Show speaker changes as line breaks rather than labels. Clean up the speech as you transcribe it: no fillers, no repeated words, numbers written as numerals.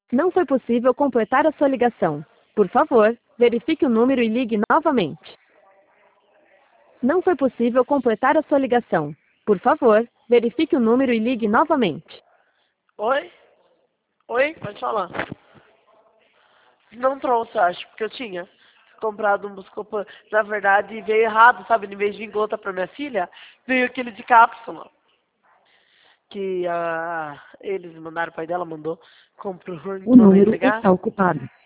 Não foi possível completar a sua ligação. Por favor, verifique o número e ligue novamente. Não foi possível completar a sua ligação. Por favor, verifique o número e ligue novamente.
Oi? Oi? Pode falar. Não trouxe, acho, porque eu tinha comprado um Buscopan. Na verdade, veio errado, sabe? Em vez de vir gota pra minha filha, veio aquele de cápsula. Que eles mandaram, o pai dela mandou, comprou,
O
mandou
número
entregar.
está ocupado.